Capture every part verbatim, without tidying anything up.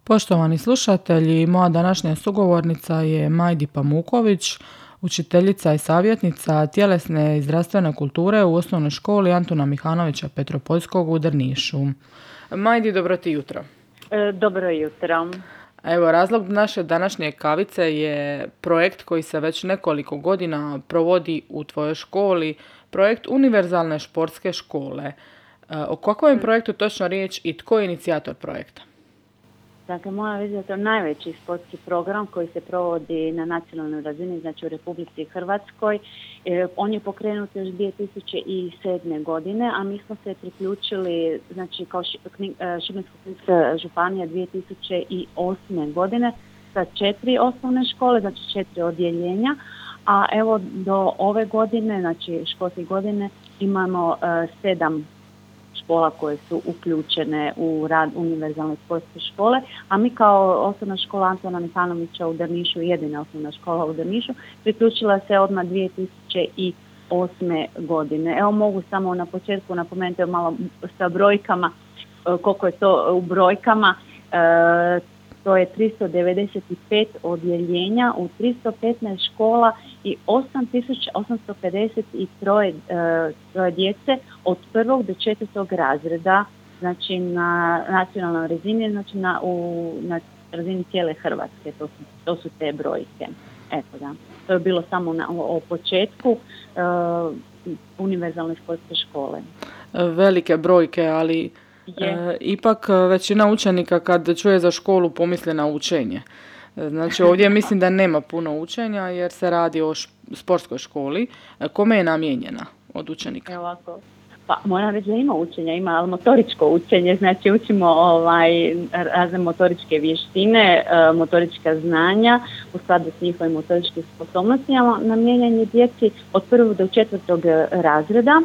Poštovani slušatelji, moja današnja sugovornica je Majdi Pamuković, učiteljica i savjetnica tjelesne i zdravstvene kulture u osnovnoj školi Antuna Mihanovića Petropoljskog u Drnišu. Majdi, dobro ti jutro. E, dobro jutro. Evo, razlog naše današnje kavice je projekt koji se već nekoliko godina provodi u tvojoj školi, projekt Univerzalne športske škole. E, o kakvom je projektu točno riječ i tko je inicijator projekta? Dakle, moram reći da je to najveći sportski program koji se provodi na nacionalnoj razini, znači u Republici Hrvatskoj. E, on je pokrenut još dvije tisuće sedme. godine, a mi smo se priključili, znači kao Šibensko-kninska županija dvije tisuće osme. godine sa četiri osnovne škole, znači četiri odjeljenja, a evo do ove godine, znači školske godine, imamo uh, sedam škola koje su uključene u rad univerzalne sportske škole, a mi kao osnovna škola Antuna Mihanovića u Drnišu, jedina osnovna škola u Drnišu, priključila se odmah dvije tisuće osme. godine. Evo mogu samo na početku napomenuti malo sa brojkama, koliko je to u brojkama. E, to je tristo devedeset pet odjeljenja u tristo petnaest škola i osam tisuća osamsto pedeset tri e, djece od prvog do četvrtog razreda, znači na nacionalnoj razini, znači na, u, na razini cijele Hrvatske, to su, to su te brojke. Eto da, to je bilo samo na, o, o početku e, univerzalne sportske škole. Velike brojke, ali E, ipak većina učenika kad čuje za školu pomisli na učenje. Znači ovdje mislim da nema puno učenja jer se radi o š- sportskoj školi. E, kome je namijenjena od učenika? Ovako. Pa moram reći da ima učenja, ima ali motoričko učenje, znači učimo ovaj, razne motoričke vještine, motorička znanja u skladu s njihovim motoričkim sposobnostima. Namijenjen je djeci od prvog do četvrtog razreda,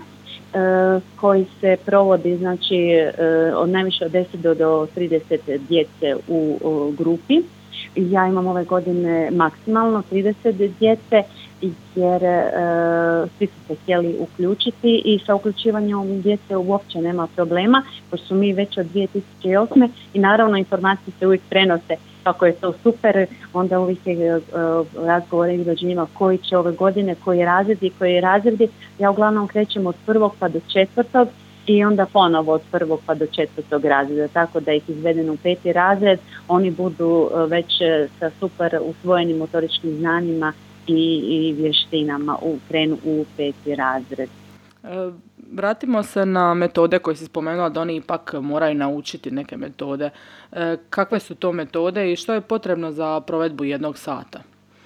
koji se provodi znači od najviše od deset do, do trideset djece u, u grupi. Ja imam ove godine maksimalno trideset djece jer e, svi su se htjeli uključiti i sa uključivanjem djece uopće nema problema, pošto su mi već od dvije tisuće osme. i naravno informacije se uvijek prenose kako je to super, onda uvijek je uh, razgovore među njima koji će ove godine, koji razredi, koji razredi. Ja uglavnom krećem od prvog pa do četvrtog i onda ponovo od prvog pa do četvrtog razreda, tako da ih izvedem u peti razred, oni budu uh, već sa super usvojenim motoričkim znanjima i, i vještinama u krenu u peti razred. E, vratimo se na metode koje si spomenula da oni ipak moraju naučiti neke metode. E, kakve su to metode i što je potrebno za provedbu jednog sata?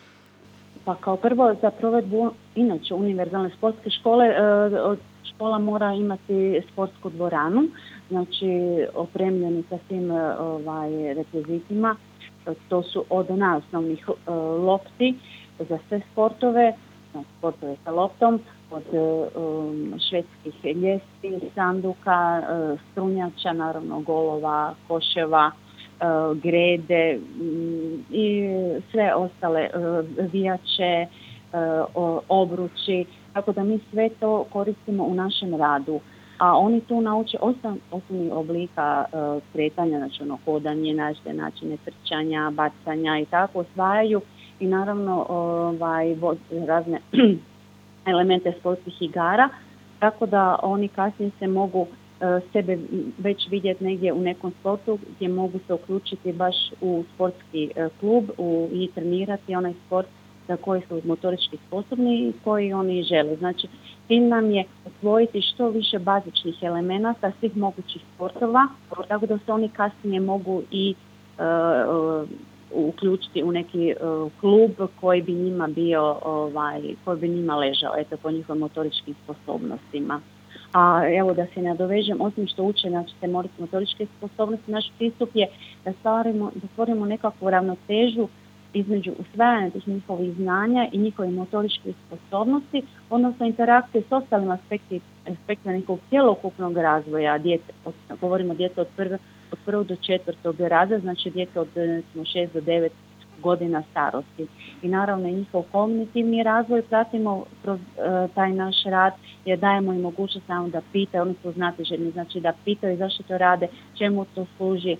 Pa kao prvo za provedbu inače univerzalne sportske škole e, škola mora imati sportsku dvoranu, znači opremljeni sa svim ovaj, rekvizitima. To su od najosnovnih e, lopti za sve sportove, sportove sa loptom, od um, švedskih ljesti, sanduka, uh, strunjača, naravno golova, koševa, uh, grede um, i sve ostale uh, vijače, uh, obruči, tako da mi sve to koristimo u našem radu. A oni tu nauče osam osnovnih oblika uh, kretanja, znači ono hodanje, načine, načine trčanja, bacanja i tako osvajaju i naravno ovaj, razne elemente sportskih igara, tako da oni kasnije se mogu uh, sebe već vidjeti negdje u nekom sportu gdje mogu se uključiti baš u sportski uh, klub u, i trenirati onaj sport za koji su motorički sposobni i koji oni žele. Znači, cilj nam je osvojiti što više bazičnih elemenata svih mogućih sportova, tako da se oni kasnije mogu i uh, uh, uključiti u neki uh, klub koji bi njima bio, ovaj, koji bi njima ležao, eto, po njihovim motoričkim sposobnostima. A evo da se nadovežem, osim što uče, znači te motoričke sposobnosti, naš pristup je da stvarimo, da stvorimo nekakvu ravnotežu između usvajanja tih njihovih znanja i njihovih motoričkih sposobnosti, odnosno interakcije s ostalim aspekti, aspektima njihovog cjelokupnog razvoja djece, govorimo o djece od prve od prvog do četvrtog razreda, znači djece od šest do devet godina starosti. I naravno njihov kognitivni razvoj pratimo kroz uh, taj naš rad jer dajemo im mogućnost samo da pitaju, oni su znatiželjni, znači da pitaju zašto to rade, čemu to služi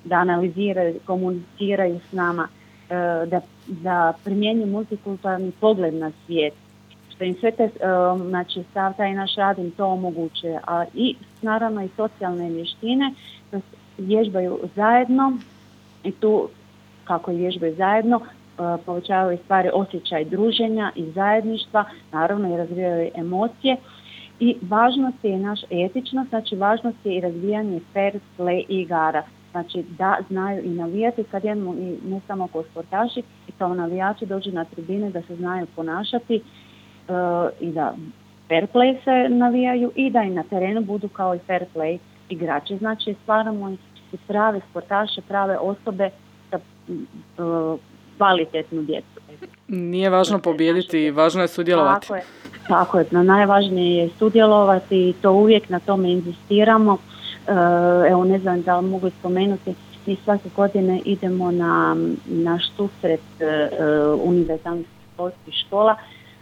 da analiziraju, komuniciraju s nama, da, da primjenjuju multikulturalni pogled na svijet, što im sve te, znači sav taj naš rad im to omogućuje, a i naravno i socijalne vještine, da vježbaju zajedno i tu kako i vježbaju zajedno povećavaju stvari osjećaj druženja i zajedništva, naravno i razvijaju emocije. I važnost je naš etičnost, znači važnost je i razvijanje fair play igara. Znači da znaju i navijati kad jedno, i ne samo kao sportaši, i kao navijači dođu na tribine da se znaju ponašati uh, i da fair play se navijaju i da i na terenu budu kao i fair play igrači. Znači stvaramo i prave sportaše, prave osobe sa uh, kvalitetnu djecu. Nije važno pobijediti, važno je sudjelovati. Tako je, tako je. Najvažnije je sudjelovati i to uvijek na tome inzistiramo. Evo, ne znam da li mogu spomenuti, mi svake godine idemo na naš susret uh, univerzalnih sportskih škola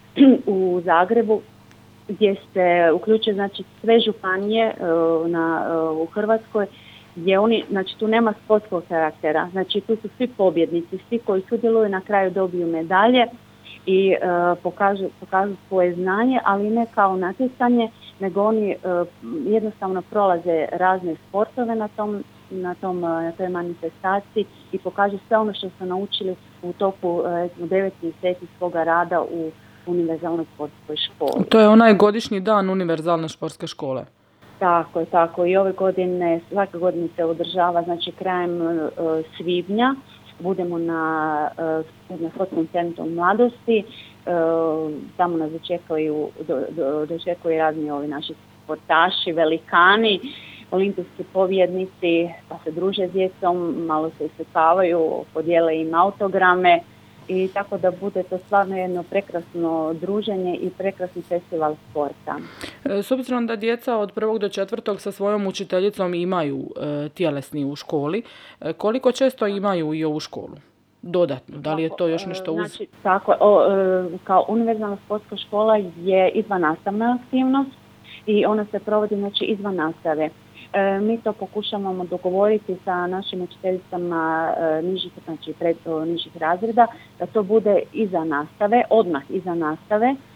u Zagrebu, gdje se uključuje znači sve županije uh, na, uh, u Hrvatskoj, gdje oni, znači tu nema sportskog karaktera, znači tu su svi pobjednici, svi koji sudjeluju na kraju dobiju medalje i uh, pokažu, pokažu svoje znanje, ali ne kao natjecanje, nego oni uh, jednostavno prolaze razne sportove na tom, na tom, na toj manifestaciji i pokažu sve ono što su naučili u toku uh, devet mjeseci svoga rada u univerzalnoj sportskoj školi. To je onaj godišnji dan univerzalne sportske škole. Tako je, tako. I ove godine, svake godine se održava, znači krajem uh, svibnja, budemo na, uh, na sportskom centru mladosti, uh, tamo nas dočekaju, do, do, dočekuju razni ovi naši sportaši, velikani, olimpijski pobjednici, pa se druže s djecom, malo se islikavaju, podijele im autograme, i tako da bude to stvarno jedno prekrasno druženje i prekrasni festival sporta. S obzirom da djeca od prvog do četvrtog sa svojom učiteljicom imaju e, tjelesni u školi, e, koliko često imaju i ovu školu? Dodatno, da li je to još nešto uz... Znači, tako, o, e, kao univerzalna sportska škola je izvannastavna aktivnost i ona se provodi znači izvan nastave. E, mi to pokušavamo dogovoriti sa našim učiteljicama e, nižih, znači pred, o, nižih razreda, da to bude iza nastave, odmah iza nastave, e,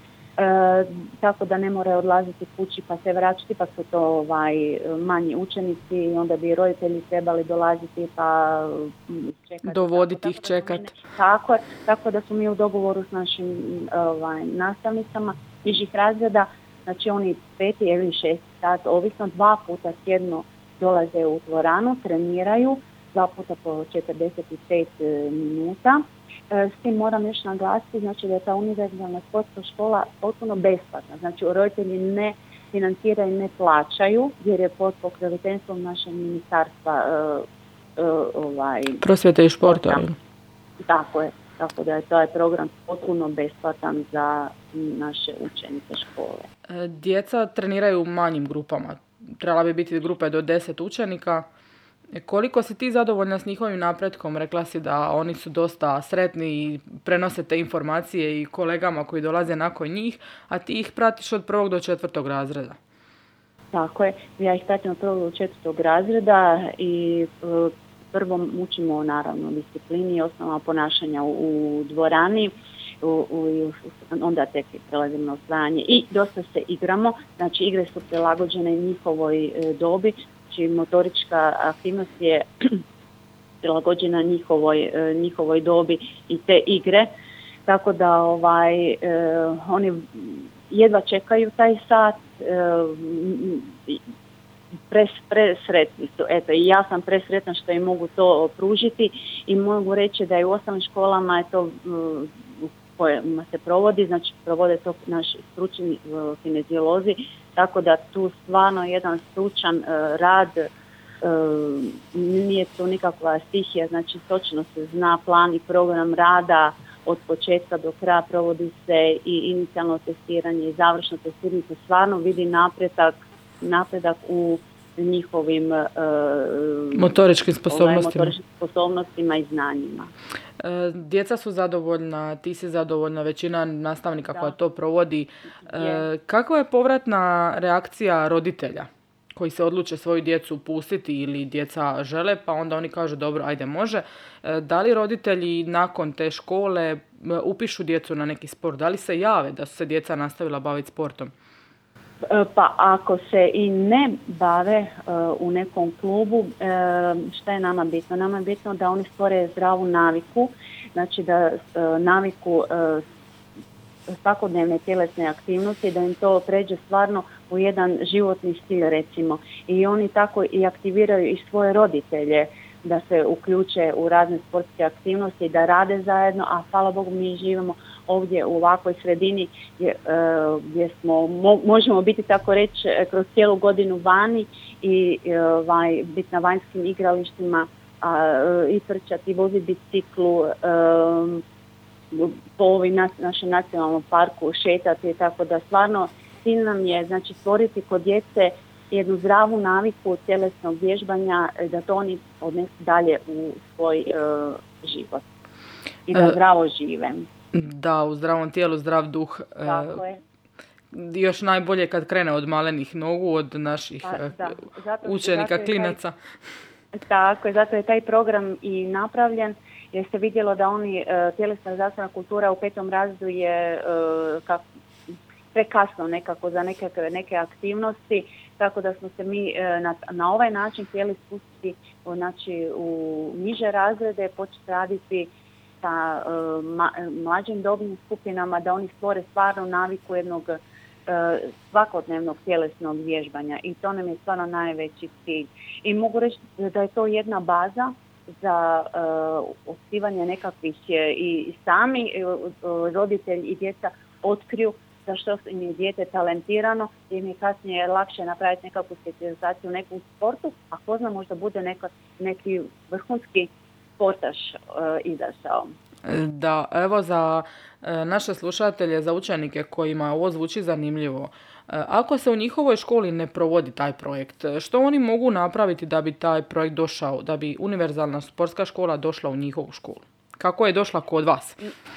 tako da ne moraju odlaziti kući pa se vraćati, pa su to ovaj, manji učenici i onda bi roditelji trebali dolaziti pa čekati. Dovoditi ih, čekati. Tako, tako da smo mi u dogovoru s našim ovaj, nastavnicama nižih razreda. Znači oni peti ili šest sat, ovisno dva puta tjedno dolaze u dvoranu, treniraju, dva puta po četrdeset pet minuta. S tim moram još naglasiti znači, da je ta univerzalna sportska škola potpuno besplatna. Znači roditelji ne financiraju i ne plaćaju jer je pod pokroviteljstvom našeg ministarstva uh, uh, ovaj, prosvjete i športa. Tako je. Tako da je taj program potpuno besplatan za naše učenike škole. Djeca treniraju u manjim grupama. Trebala bi biti grupe do deset učenika. Koliko si ti zadovoljna s njihovim napretkom? Rekla si da oni su dosta sretni i prenose te informacije i kolegama koji dolaze nakon njih, a ti ih pratiš od prvog do četvrtog razreda. Tako je. Ja ih pratim od prvog do četvrtog razreda i prvo učimo naravno disciplini i osnova ponašanja u, u dvorani, u, u, onda tek prelazimo na osvajanje i dosta se igramo, znači igre su prilagođene njihovoj e, dobi, znači motorička aktivnost je prilagođena njihovoj, e, njihovoj dobi i te igre, tako da ovaj, e, oni jedva čekaju taj sat, e, Pres, presretni su. Eto, i ja sam presretna što im mogu to pružiti i mogu reći da i u ostalim školama je to u kojima se provodi, znači provode to naši stručni uh, kineziolozi, tako da tu stvarno jedan stručan uh, rad, uh, nije to nikakva stihija, znači točno se zna plan i program rada od početka do kraja, provodi se i inicijalno testiranje i završno testiranje, se stvarno vidi napredak napredak u njihovim uh, motoričkim sposobnostima. motoričkim sposobnostima i znanjima. E, djeca su zadovoljna, ti si zadovoljna, većina nastavnika da. koja to provodi. E, kakva je povratna reakcija roditelja koji se odluče svoju djecu pustiti ili djeca žele, pa onda oni kažu dobro, ajde može. Da li roditelji nakon te škole upišu djecu na neki sport? Da li se jave da su se djeca nastavila baviti sportom? Pa ako se i ne bave uh, u nekom klubu, uh, šta je nama bitno? Nama je bitno da oni stvore zdravu naviku, znači da uh, naviku uh, svakodnevne tjelesne aktivnosti, da im to pređe stvarno u jedan životni stil recimo. I oni tako i aktiviraju i svoje roditelje da se uključe u razne sportske aktivnosti, da rade zajedno, a hvala Bogu mi živimo ovdje u ovakvoj sredini gdje, uh, gdje smo, mo, možemo biti tako reći kroz cijelu godinu vani i uh, biti na vanjskim igralištima uh, i trčati, i voziti biciklu, uh, po ovim na, našem nacionalnom parku šetati, tako da stvarno cilj nam je znači stvoriti kod djece jednu zdravu naviku tjelesnog vježbanja, da to oni odnesu dalje u svoj uh, život i da zdravo žive. Da, u zdravom tijelu, zdrav duh. Tako je. Još najbolje kad krene od malenih nogu, od naših pa, da. Zato, učenika, zato klinaca. Taj, tako je, zato je taj program i napravljen, jer se vidjelo da oni, uh, tjelesna zdravstvena kultura u petom razredu je uh, kak, prekasno nekako za neke, neke aktivnosti, tako da smo se mi uh, na, na ovaj način htjeli spustiti znači, u niže razrede, početi raditi sa uh, ma, mlađim dobnim skupinama, da oni stvore stvarno naviku jednog uh, svakodnevnog tjelesnog vježbanja i to nam je stvarno najveći cilj. I mogu reći da je to jedna baza za uh, otkrivanje nekakvih je i sami uh, roditelji i djeca otkriju za što im je dijete talentirano i im je kasnije lakše napraviti nekakvu specijalizaciju u nekom sportu, a ko zna možda bude neka, neki vrhunski sportaš uh, izašao. Da, evo za uh, naše slušatelje, za učenike kojima ovo zvuči zanimljivo, uh, ako se u njihovoj školi ne provodi taj projekt, što oni mogu napraviti da bi taj projekt došao, da bi univerzalna sportska škola došla u njihovu školu? Kako je došla kod vas?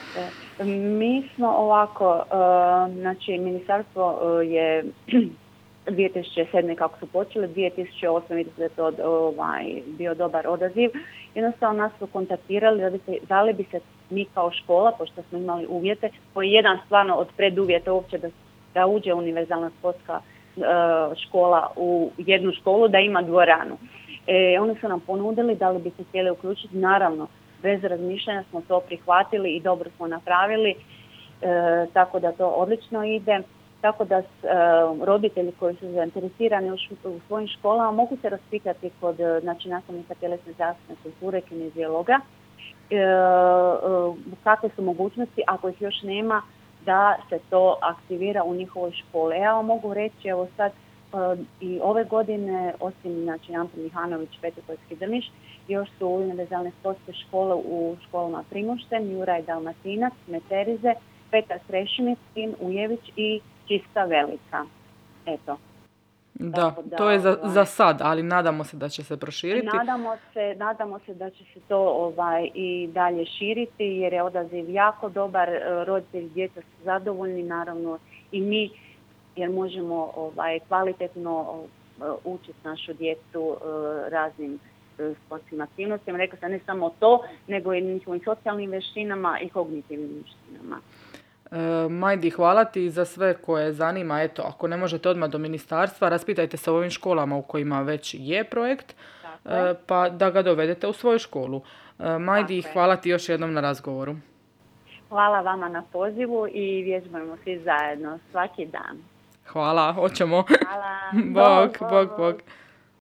Mi smo ovako, uh, znači ministarstvo uh, je dvije tisuće sedme kako su počeli, dvije tisuće osme vidite da je to ovaj, bio dobar odaziv. Jednostavno nas su kontaktirali da, bi se, da li bi se mi kao škola, pošto smo imali uvjete, koji je jedan stvarno od preduvjeta uopće da, da uđe univerzalna sportska uh, škola u jednu školu, da ima dvoranu. E, oni su nam ponudili da li bi se htjeli uključiti, naravno, bez razmišljanja smo to prihvatili i dobro smo napravili, e, tako da to odlično ide. Tako da s, e, roditelji koji su zainteresirani u, š, u svojim školama mogu se raspitati kod znači, nastavnika tjelesne zdravstvene kulture, kinezijologa, e, e, kakve su mogućnosti, ako ih još nema, da se to aktivira u njihovoj školi. Ja vam mogu reći, evo sad, e, i ove godine, osim znači, Antun Mihanović, Petopojski Drniš, još su univerzalne sportske škole u školama Primošten, Juraj Dalmatinac, Meterize, Petar Srešimic, Tin Ujević i Čista Velika. Eto. Da, da, to je za, ovaj, za sad, ali nadamo se da će se proširiti. Nadamo se, nadamo se da će se to ovaj, i dalje širiti, jer je odaziv jako dobar, roditelji djeca su zadovoljni, naravno i mi, jer možemo ovaj, kvalitetno učiti našu djecu raznim sportskim aktivnostima. Rekao sam ne samo to, nego i njihovim socijalnim vještinama i kognitivnim vještinama. E, Majdi, hvala ti za sve koje zanima. Eto, ako ne možete odmah do ministarstva, raspitajte se o ovim školama u kojima već je projekt, e, pa da ga dovedete u svoju školu. E, Majdi, hvala ti još jednom na razgovoru. Hvala vama na pozivu i vježbajmo svi zajedno svaki dan. Hvala, hoćemo. Hvala. Bog, bog, bog. bog.